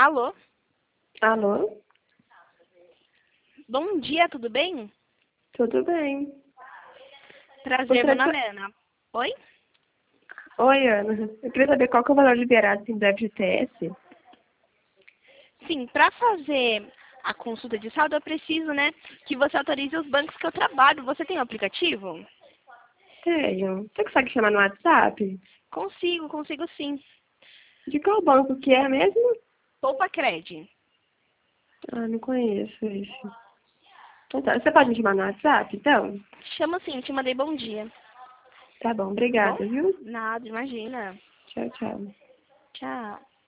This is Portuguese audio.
Alô? Alô? Bom dia, tudo bem? Tudo bem. Prazer, meu nome é Ana. Oi? Oi, Ana. Eu queria saber qual que é o valor liberado em do FGTS. Sim, para fazer a consulta de saldo, eu preciso, né, que você autorize os bancos que eu trabalho. Você tem o aplicativo? Tenho. Você consegue chamar no WhatsApp? Consigo sim. De qual banco que é mesmo? Poupa Cred. Ah, não conheço isso. Então tá, você pode me chamar no WhatsApp, então? Chama sim, te mandei bom dia. Tá bom, Tá bom? obrigada, viu? Nada, imagina. Tchau, tchau. Tchau.